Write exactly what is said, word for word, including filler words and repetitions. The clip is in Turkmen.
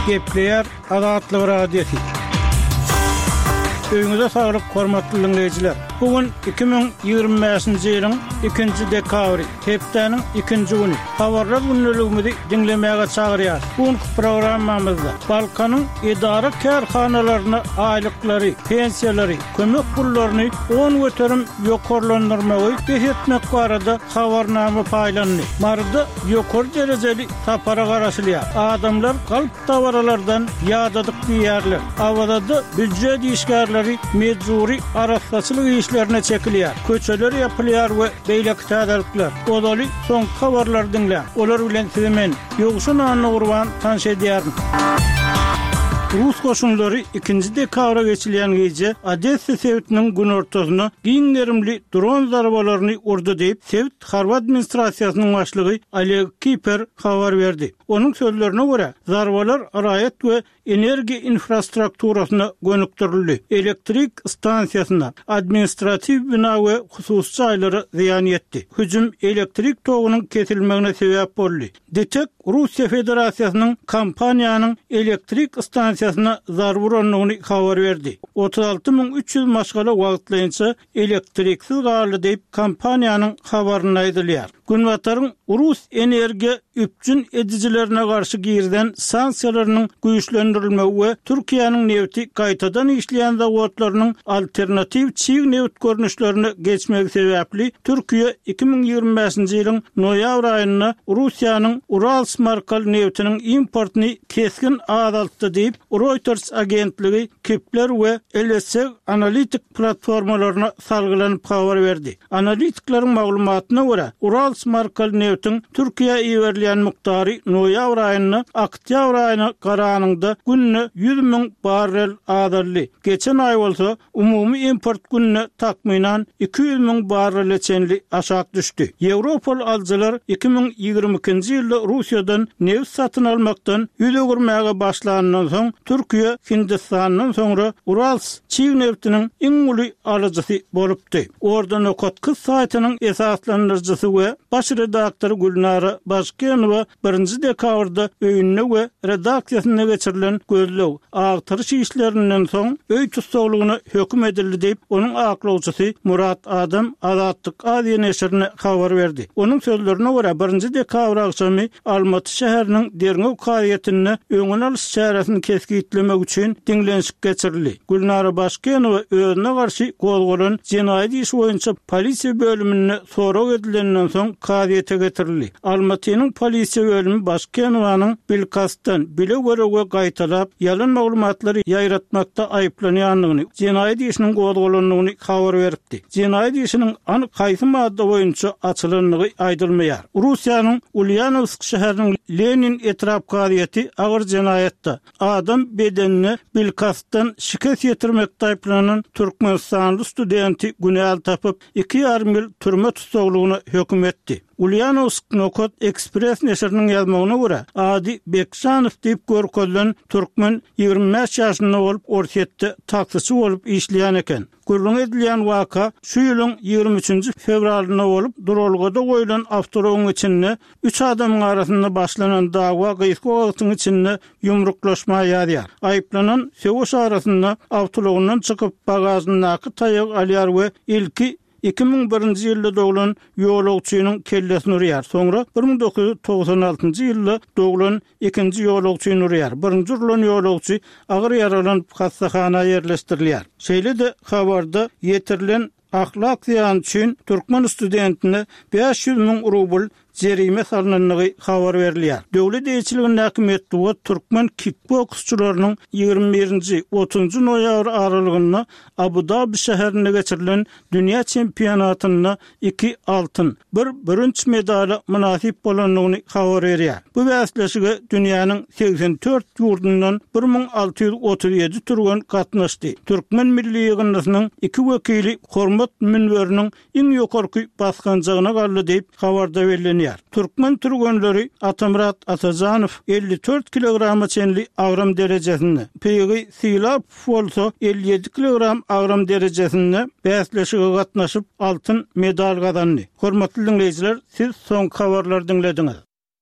Gepleyer Azatlyk radiosi. Öňüňize saglyk, hormatly dinleýijiler. Bugün iki bin ýygrimi beşinji ýylyň ikinji dekabry, hepdeniň ikinji güni. Habarlar günneligimizi dinlemäge çagyrýar. Bugün programmamyzda Balkanyň idara kärhanalaryna aýlyklary, pensiýalary, kömek pullaryny on göterim ýokarlandyrmagy behetmek barada habarnama paýlandy. Marda ýokar derejeli tapara garaşylýar. Adamlar galp tawaralardan ýadadyk diýerler. Awada büdjet işgärleri mejburi araççylyk işlerine çekilýär. Köçeler ýapylýar we beýleki täzellikler. Odaly soň habarlar dinle. Olar bilen sizi men ýoguşan anyny gurban tanş edýärim. Rus koşunları ikinci dekabra geçilen gece Odessa Sevitinin gün ortasına giňlerimli dron zarbalarını urdu deyip Sevit harp administrasiýasynyň başlygy Oleg Kiper habar berdi. Onun sözlerine göre zarbalar arayet ve enerji infrastrukturasyna gönükdirildi. Elektrik stansiýasyna, administrativ bina we hususy aýlary ziýan etdi. Hüjüm elektrik togunyň kesilmegine sebäp boldy. Detek Russiýa Federasiýasynyň kampaniýanyň elektrik stansiýasyna zarar uranlygyny habar berdi. otuz alty ming üç ýüz maşgala wagtlaýynça elektriksiz galy diýip kampaniýanyň habaryny aýdylýar. Günwataryň Rus energiýa üpjün edijilerine garşy girden sanksiýalarynyň güýçlendirilmegi we Türkiýanyň nefti gaýtadan işleýän zawodlarynyň alternativ çiğ neft görnüşlerini geçmegi sebäpli Türkiýe iki bin ýygrimi beşinji ýylyň noýabr aýyna Russiýanyň Urals markaly neftiniň importyny keskin azaltdy diýip Reuters agentligi Kepler we L S E analitik platformalaryna salgylanyp habar berdi. Analitiklerin maglumatyna görä Urals markaly neftin Türkiýe iwerleýän miqdary noýabr aýyna oktýabr aýyna garanyňda günne yüz ming barrel azaldy. Geçen aý bolsa umumy import günne takminan iki yüz ming barrel çenli aşağı düşdi. Ýewropal alyjylar iki bin ýygrimi ikinji ýylda Russiýadan neft satyn almakdan ýüze gürmäge başlanandan soň Türkiýe Hindistanyň soňra Urals çiğ neftiniň iň uly alyjysy bolupdy. Ordan okatky saýtynyň esaslandyrjysy we baş redaktory Gülnara Başkenowa birinji dekabrda öýünne we redaksiýasyna geçirilen gözlew agtyryş işlerinden soň öý tutsagylygyna höküm edildi diýip onuň aklawçysy Murat Adam Azatlyk Aziýa neşrine habar berdi. Onuň sözlerine görä birinji dekabr akşamy Almaty şäheriniň Derňew kaýatyny öňüne alyş çäresini keskitlemek üçin diňlenşik geçirildi. Gülnara Başkenowa özüne garşy gozgolan jenaýat işi boýunça polisiýa bölümine sorak edilenden soň kaýata getirildi. Almatynyň polisiýa bölümi Başkenowanyň bilkastan bile görege gaýtalap ýalan maglumatlary ýaýratmakda aýplanýanlygyny, jenaýat işiniň gozgolanlygyny habar beripdi. Jenaýat işiniň anyk haýsy madda boýunça açylanlygy aýdylmaýar. Russiýanyň Ulyanovsk şäheriniň Lenin etrap kaýaty agyr jenaýatda adam bedenini bilkastan şikayet ýetirmekde aýplanan Türkmenistanly studenti günäl tapyp iki ýarym ýyl türme tutsagylygyna höküm etdi. Ulyanovsk Nokot Express neşriniň ýazmagyna görä, Adi Bekşanow diýip görkezlen türkmen ýygrimi beş ýaşynda bolup orsetde taksisçi bolup işleýän eken. Gürrüň edilýän waka şu ýylyň ýygrimi üçinji fevralynda bolup duralgada goýulan awtorowyň içinde üç adamyň arasynda başlanan dawa gyýysyň içinde ýumruklaşma ýaýar. Aýplanan Segoş arasynda awtologyndan çykyp bagažyndaky taýak alýar we ilki iki bin birinji ýylda doglan ýolagçynyň kellesini urýar. Soňra bir min dokuz ýüz togsan altynjy ýylda doglan ikinji ýolagçyny urýar. Birinji urulan ýolagçy agyr ýaralanyp hassahanaga ýerleşdirilýär. Şeýle de habarda ýetirilen ahlak ziyan üçin Türkmen studentine beş yüz ming rubl jerime salynanlygy habar berilýär. Döwlet eýçiliginiň häkimetli we Türkmen kickboksçylarynyň ýygrimi birinji otuzunjy noýabr aralygynda Abu Dabi şäherinde geçirilen dünýä çempionatyna iki altyn, bir birinji medala munasip bolanlygyny habar berýär. Bu wäsleşige dünýäniň seksen dört ýurdundan bir min alty ýüz otuz ýedi türgen gatnaşdy. Türkmen milli ýygynynyň iki wekili hormat münberiniň iň ýokarky baskanjagyna galdy diýip habarda berilýär. Türkmen türgenleri Atamurat Atazanow elli dört kilograma çenli agram derejesinde, Pegi Silap bolsa elli yedi kilogram agram derejesinde bäsleşige gatnaşyp altın medal gazandy. Hormatly dinleýijiler, siz soň habarlar dinlediňiz.